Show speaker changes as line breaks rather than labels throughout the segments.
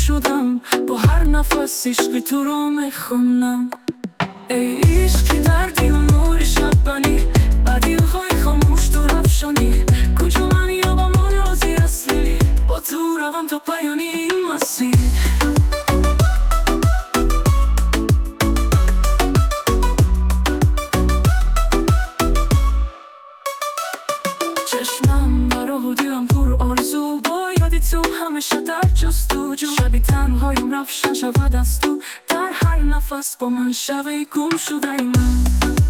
شدم، با هر نفس عشق تو رو میخونم. ای عشق در دل نور شبانی، بدیل‌های خاموش تو رفشانی. کجا من یابم اون رازی اصلی، با تو روم تا پایان این مسیر. چشمم برا و دلم پر آرزو، با یادی تو همیشه در جستجو. شبی تنهایم رفشن شود از تو، در هر نفس با من شوی گم شده ای من.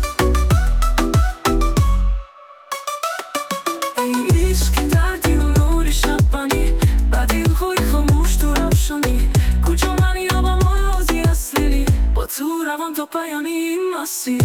ای عشق در دل نور شبانی، بدیل‌های خاموش تو رفشانی. کجا من یابم اون رازی اصلی، با تو روم تا پایان این مسیر.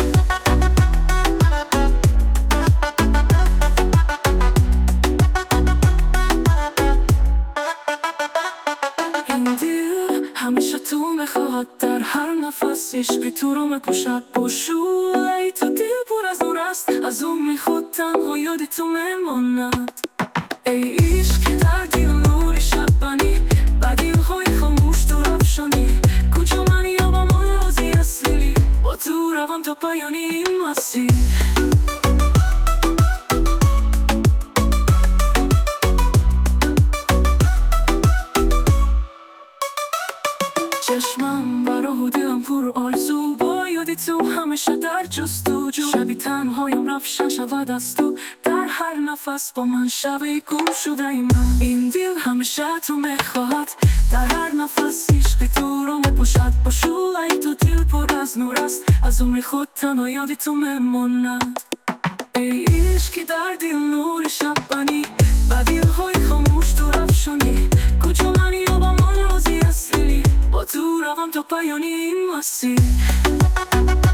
همیشه تو میخواد، در هر نفس عشقی تو رو میکشد. با شعله تو دل پر از نور است، از اون میخواد تنها یاد تو میماند. ای عشق در دل نور شبانی، بدیل‌های خاموش تو رفشانی. کجا من یابم اون رازی اصلی، با تو روم تا پایان این مسیر. چشمم برا و دلم پر آرزو، با یادی تو همیشه در جستجو. شبی تنهایم رفشن شود از تو، در هر نفس با من شوی گم شده ای من. این دل همیشه تو میخواهد، در هر نفس عشق تو رو میپوشد. با شعله تو دل پر از نور است، از عمر خود تنها یادی تو میماند. ای عشقی در دل نور شبانی، بدیل‌های خاموش تو رفشانی. کجا من یابم اون رازی اصلی، با تو روم تا پایان این مسیر.